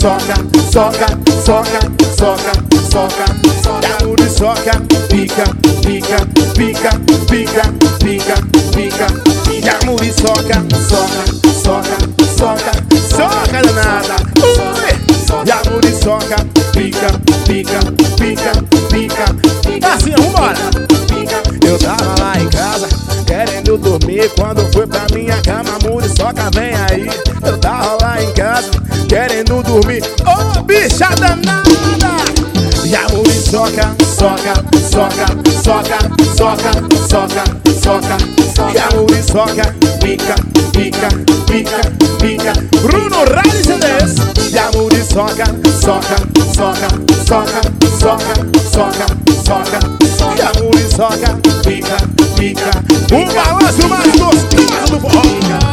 soca, soca, soca, soca, soca, soca. E a muriçoca pica, pica, pica, pica, pica, pica. E a muriçoca soca, soca, soca, soca danada. E a muriçoca pica, pica, pica, pica, pica. Assim, vambora. Eu tava lá em casa querendo dormir, quando fui pra minha cama, a muriçoca vem aí. Eu tava lá em casa querendo dormir, ô bicha danada. E a muriçoca soca, soca, soca, soca, soca, soca, soca. E a muriçoca pica, pica, pica, pica. Bruno Rally CDs. E a muriçoca soca, soca, soca, soca, soca, soca, soca. E a muriçoca pica, pica. O balanço mais gostoso do forró.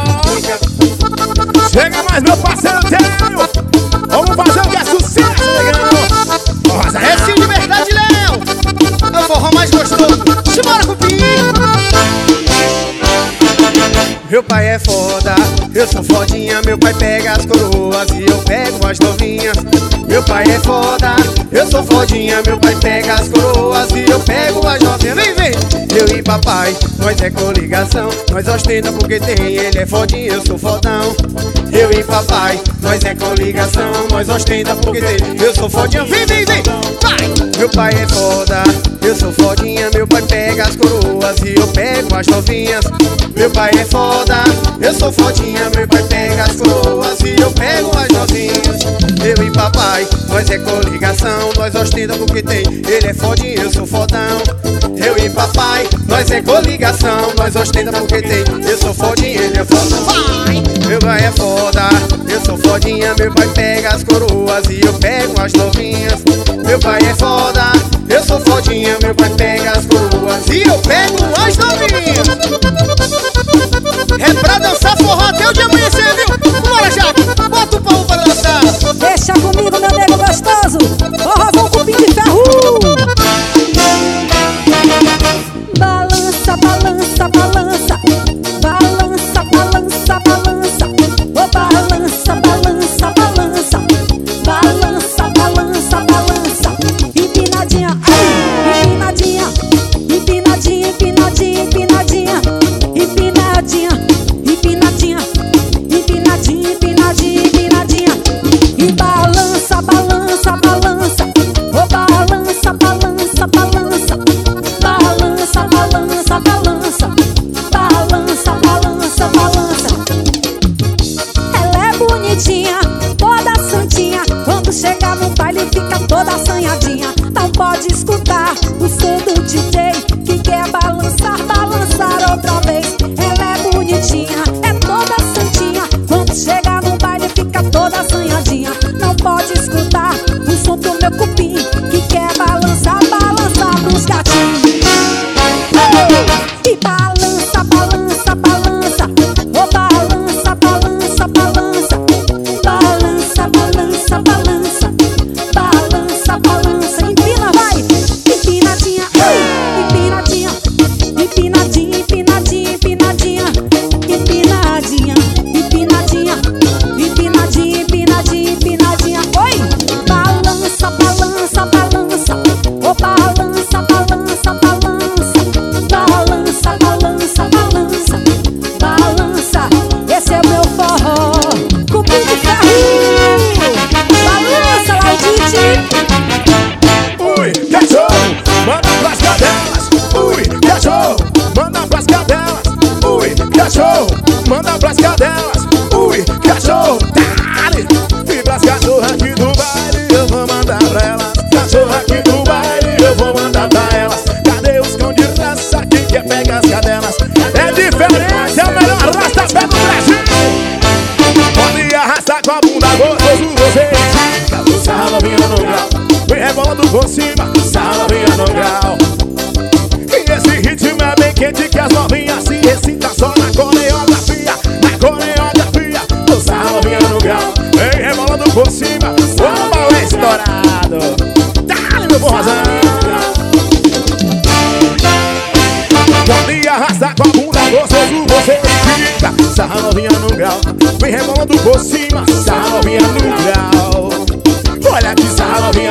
Chega mais, meu parceiro Tênio. Vamos fazer o que é sucesso, negão. Esse de verdade, Léo. É o forró mais gostoso. Simbora, cupim. Meu pai é foda, eu sou fodinha. Meu pai pega as coroas e eu pego as novinhas. Meu pai é foda, eu sou fodinha. Meu pai pega as coroas e eu pego as novinhas. Vem, vem! Eu e papai, nós é coligação. Nós ostenta porque tem, ele é fodinha, eu sou fodão. Eu e papai, nós é coligação. Nós ostenta porque tem, eu sou fodinha. Vem, vem, vem! Vai! Meu pai é foda, eu sou fodinha. Meu pai pega as coroas e eu pego as novinhas. Meu pai é foda, eu sou fodinha. Meu pai pega as coroas e eu pego as novinhas. Eu e papai, nós é coligação. Nós ostenta porque tem, ele é fodinha, eu sou fodão. Eu e papai, nós é coligação. Nós ostenta porque tem, eu sou fodinha, ele é fodão. Vai! Meu pai é foda, eu sou fodinha. Meu pai pega as coroas e eu pego as novinhas. Meu pai é foda, eu sou fodinha. Meu pai pega as coroas e eu pego as novinhas. É pra dançar forró até o dia amanhecer, viu? Bora, Jaque, bota o pau pra dançar. Deixa comigo, meu nego gostoso. Forrozão cupim de ferro. Balança, balança, balança. Balança, balança, balança. Oh, balança, balança, balança. Balança, balança, balança. Empinadinha, ai, empinadinha. Empinadinha, empinadinha, empinadinha. Empinadinha, empinadinha. Empinadinha, empinadinha, empinadinha. E balança, balança, balança. Oh, balança, balança, balança. Balança, balança, balança. Balança, balança, balança. Ela é bonitinha, toda santinha. Quando chega no baile fica toda assanhadinha. Não pode escutar o som do DJ que quer balançar, balançar outra vez. Ela é bonitinha, é toda santinha. Quando chega no baile fica toda assanhadinha. Não pode escutar o som do meu cupim que quer balançar, balançar pros gatinhos. E balança, balança, balança. Oh, balança, balança, balança. Balança, balança, balança. Balança, balança. Empina, vai. Empinadinha, empinadinha. Empinadinha, empinadinha, empinadinha. Empinadinha, empinadinha. Empinadinha, empinadinha, empinadinha. Oi! Balança, balança, balança. Oh, balança, balança, balança. Balança, balança, balança. Balança, esse é o meu forró. Cupim de ferro. Balança, Laudite. Ui, cachorro, manda pras cadelas. Ui, cachorro, manda pras cadelas. Ui, cachorro, manda pras cadelas. Ui, cachorro, dale. E pras cachorras aqui do baile eu vou mandar pra elas. Cachorra aqui do baile eu vou mandar pra elas. Cadê os cão de raça que quer pegar as cadelas? É diferente, é o melhor arrasta-pé do Brasil. Pode arrastar com a bunda gostoso vocês. Sarra novinha no grau, vem rebolando por cima. Sarra novinha no grau. E esse ritmo é bem quente que as novinhas se excitam só na coreografia. Na coreografia, sarra novinha no grau, vem rebolando por cima. O pau é estourado. Dá-lhe, meu forrozão. Pode arrastar com a bunda gostoso você fica. Sarra novinha no grau, vem rebolando por cima. Sarra novinha no grau. novinha